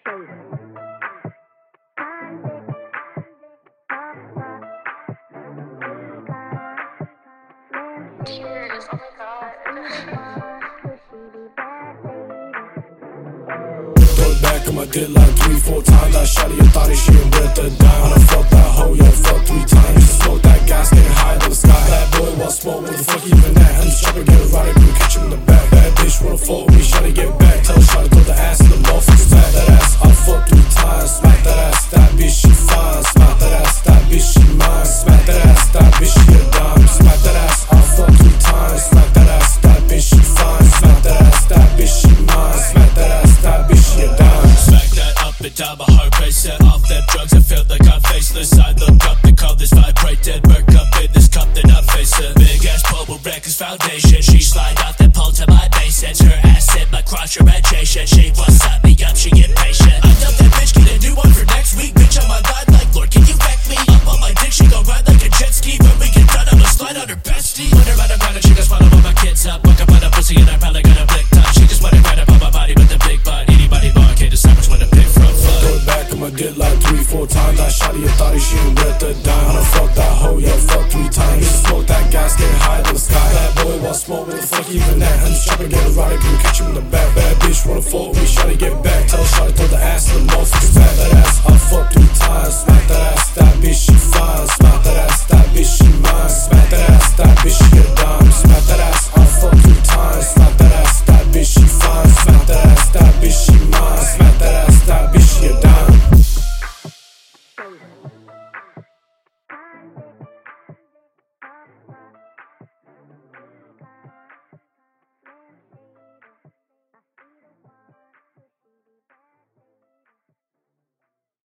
Tears, oh my god. Throw it back on my dick like 3-4 times. That shawty, I thought she ain't with the dime. When I fucked that hoe, yeah, fuck 3 times. Used to smoke that gas, getting high to the sky. Bad boy want smoke, what the fuck even that? I'm just trying to get erotic, we catch him in the back. Bad bitch wanna fuck with me, shawty get back. Tell shawty throw the ass in the motherfuckers back. That ass, I fuck 3 times. Smack that ass, that bitch she fine. Smack that ass, that bitch she mine. Smack that ass, that bitch she a dime. Smack that ass, I fuck 3 times. Smack that ass, that bitch she fine. Smack that ass, that bitch she mine. Smack that ass, that bitch she a dime. Smack that up and down my heart rate. Set off them drugs, I feel like I'm faceless. I look